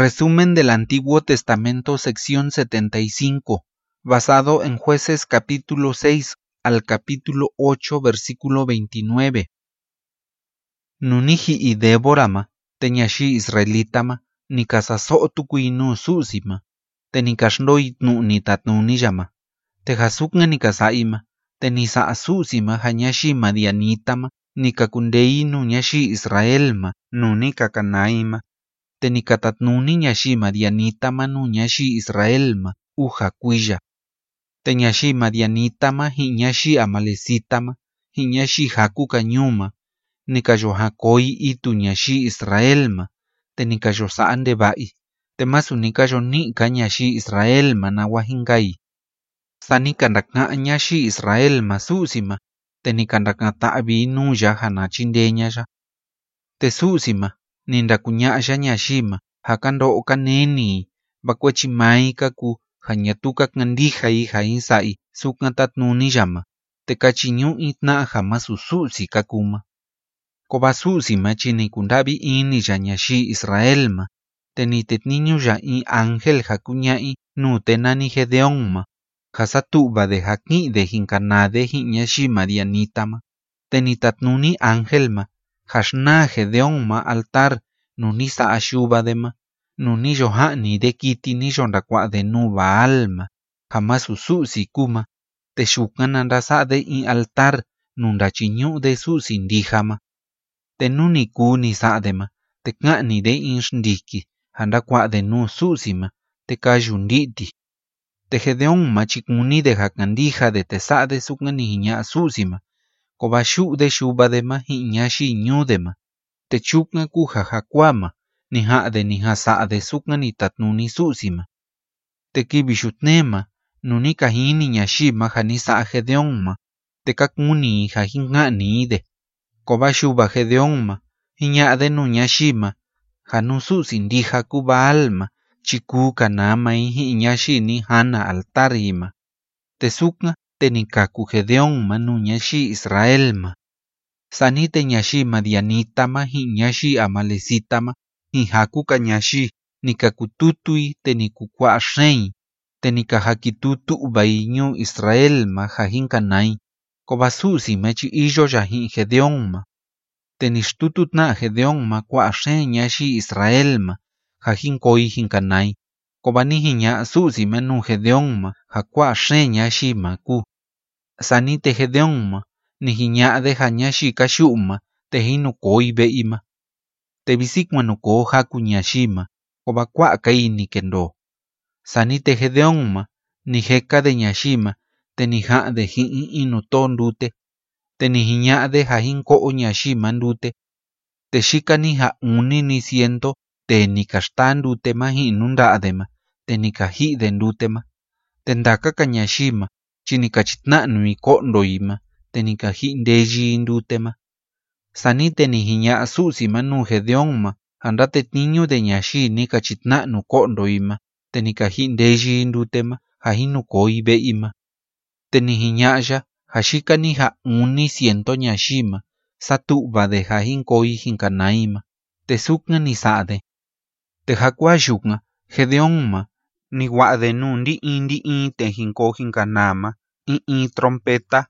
Resumen del Antiguo Testamento, sección 75, basado en Jueces capítulo 6 al capítulo 8, versículo 29. Nunihi y Déborama, teñashi israelitama, nikasaso tukuinu susima, tenikashndoit nu nitatnuniyama, tejasukna nikasaima, tenisa susima hanyashi madianitama, nikakundeinu nyashi Israelma, nunikakanaima, tenikatatnuni nyashi madianitama nu nyashi Israelma, ujakuilla. Tenyashi madianitama hinyashi amalecitama, hinyashi hakukanyuma, nikayohakoi itu nyashi Israelma, tenikayosaan debai, temasunikayoni kanyashi Israelma nawahingai. Sanikandakna nyashi Israelma susima, tenikandakna ta'bi nuya hanachindeñaya. Tesusima, nindakuñaya nyashima, hakando kaneni, bakwechimai kaku, hanyatukak ngandijai haisai, suknatatnuniyama, tekachinyu itna hamasususi kakuma. Kobasusima chinikundabi ini yanyashi Israelma, tenitetniñu ya i ángel hakuñai nutenani Gedeonma, hasatuba de haki de hinkanade hinyashi madianitama, tenitatnuni ángelma, hashna Gedeonma altar, nunisa ashubadema, nuni yohani de kiti ni yondakwa de nuba alma, hamasususi kuma, teshukanandasa de i altar, nundachinyu de susindijama. Tenuni kuni sadema, tekngani de inshdiki, handakwa de nu susima, tekayunditi. Tegedeonma chikuni de hakandija de tesade sukani hinya susima, kobashu de shubadema hinyashi nyudema, techukna kujajakwama, niha de nihasa de sukani tatnuni susima. Tekibishutnema, nunika hini nyashima hanisa Gedeonma, tekakuni hahingani de. Kobashuba Gedeonma, hiñade nuñashima, hanususindija kuba alma, chikuka nama hiñashini hana altarima. Tesukna tenikaku Gedeonma nuñashi Israelma. Sanite nyashima dianitama hiñashi amalecitama, hijakuka nyashi, nikakututui tenikukwa shen, tenikahakitutu ubaiñu Israelma hajinkanai. Kobasusi mechi iyo yahin Gedeonma. Tenishtututna Gedeonma kwa nyashi Israelma, hajinkoi hinkanai. Kobanihinya susi menu Gedeonma, hakwa nyashi maku. Sanite Gedeonma, nihinya de hanyashi kashuma, tehinukoi beima. Tebisikmanuko haku nyashima, kobakwa kaini kendo. Sanite Gedeonma, niheka de nyashima, tenija de hin inuton dute, tenihiña de hajinko nyashima ndute, texikani ha uni ni siento, tenikashtan dute ma hinundadema, tenikahi de ndutema, tendaka kanyashima, chinikachitna nui kondoima, tenikahi ndeji ndutema. Sani tenihiña susima nu Gedeonma, handate niño de nyashi nikachitna nu kondoima, tenikahi ndeji ndutema, hajinukoi beima. Tenihiñaya, hashikani ha uni siento nyashima, satuba de hajinkoi hinkanaima, tesukna ni sade. Tehakwa shukna, Gedeonma, ni wade nundi indi tejinko hinkanama, trompeta,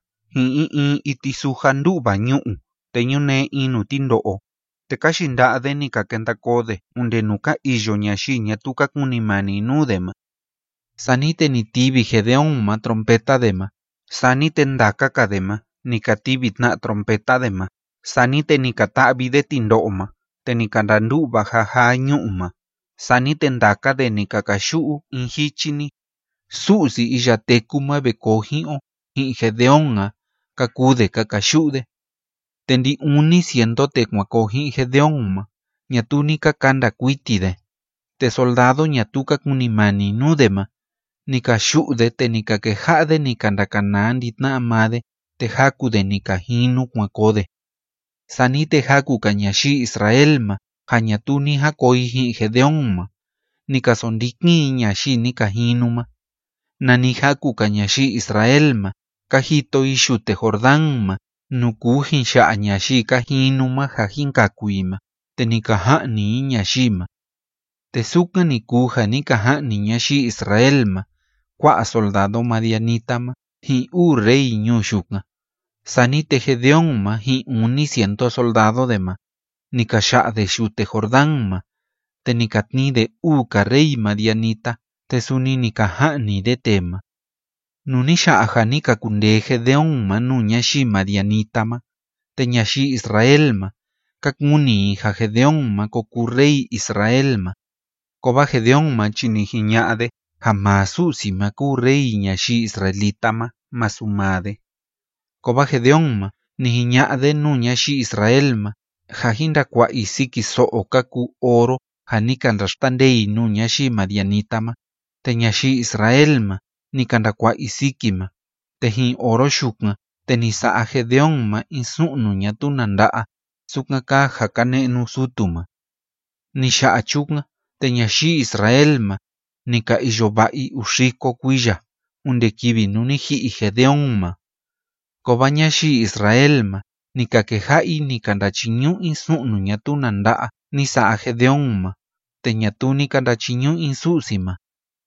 itisuhanduba nyuu, teñune inutindoo. Tekashinda de ni kakentakode, undenuka iyo nyashi nyatuka kunimani nudema. Sanite ni tibi Gedeonma trompeta dema, sanite ndaka kadema, nikatibitna trompeta dema, sanite nikatabi de tindooma, tenikandanduba jaja nyuma, sanite ndaka de nikakashu inhichini, susi iyatekuma bekohio, hi Gedeonga, kakude kakashude. Tendi uni siento tekmakohi Gedeonma, nyatunika kanda kuitide, te soldado nyatuka kunimani nudema, nikashude te nikakejade nikandakananditna amade, te hakude nikahinu kwakode. Sanite haku kanyashi Israelma, hanyatuni hakoihi Gedeonma, nikasondiki nyashi nikahinuma. Nani haku kanyashi Israelma, kahito ishute Jordanma, nukuhin sha nyashi kahinuma hajinkakuima, te nikahani nyashima. Tesuka nikuja nikaja'ni ñaxi Israelma kua'a soldado madianitama ji'u rey ñuxuka. Sani te Gedeonma ji'uni 100 soldadodema nikaxa'de xute Jordanma te nikatnide uka rey madianita te suni nikaja'nide tema. Nuni xa'aja nikakunde Gedeonma nu ñaxi madianitama te ñaxi Israelma kakuni ja Gedeonma koku rey Israelma. Koba Gedeonma chinijiña'de jamás su'sima ku rey ñaxi Israelitama masumade. Koba Gedeonma nijiña'de nu ñaxi Israelma ja jindakua'i siki so'o kaku oro ja nikandaxtandei nu ñaxi madianitama te ñaxi Israelma nikandakua'i sikima te jin oro xuka te nisa'a Gedeonma in su'nu ñatu nanda'a suka ka ja kane'nu sutuma. Nixa'a chuka te ñaxi Israelma nika iyova'i 100 kuiya unde kivi nu niji'i Gedeonma. Koba ñaxi Israelma nikakeja'i nikandachiñu'i su'nu ñatu nanda'a nisa'a Gedeonma te ñatu nikandachiñu'i su'sima